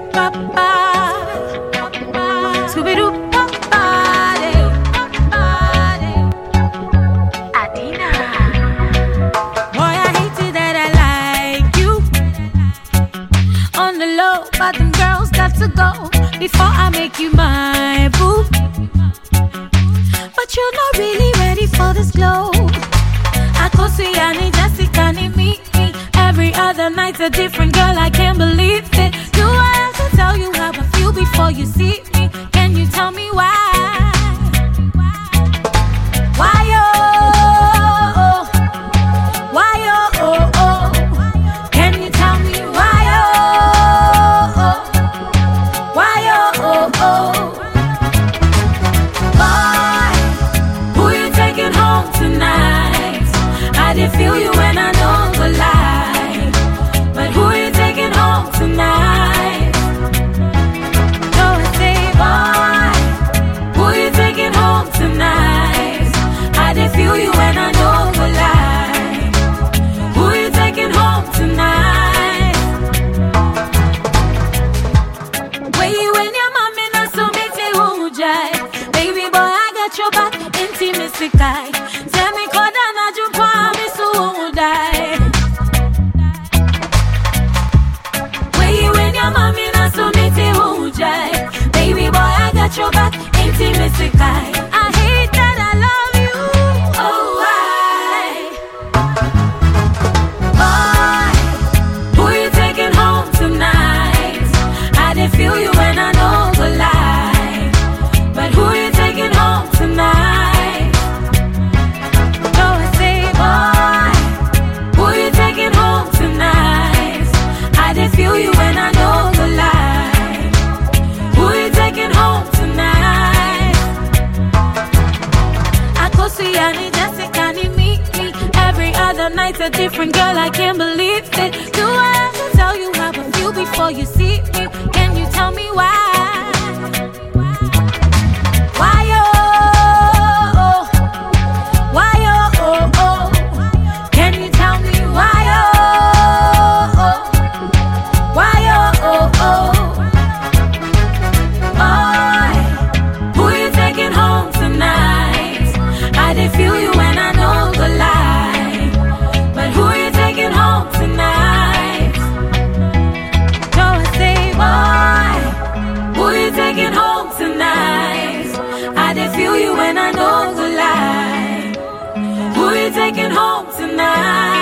But them girls got to go before I make you my boo. But you're not really ready for this glow. I go see Annie, Jessica, need me. Every other night's a different girl, I can't believe it. Do I have to tell you how I feel before you see me? Can you tell me why? Why oh, why oh, can you tell me why oh, why oh, boy, who you taking home tonight? I did feel you when I know the lie, but who you taking home tonight? Go and say, boy, who you taking home tonight? I did feel you when I know the lie. Who you taking home tonight? Where you and your mommy not so make me who jive. Baby boy, I got your back, intimacy guy. Tell me could I not you promise who die? Where you and your mommy not so make me who jive. Baby boy, I got your back, intimacy guy. I hate that I love you. Oh, why? Boy, who you taking home tonight? I did feel you when I know the lie, but who you taking home tonight? Go and say, boy, who you taking home tonight? I did feel you when I know the lie. Who you taking home tonight? I go see Annie, Jessica, need me. Every other night's a different girl, I can't believe it. Do I have to tell you how I feel before you see me? Can you tell me why? Why oh, why oh, can you tell me why oh, why oh, boy, who you taking home tonight? I did feel you when I know the lie, but who you taking home tonight? Go and say, boy, who you taking home tonight? I did feel you when I know the lie. Who you taking home tonight?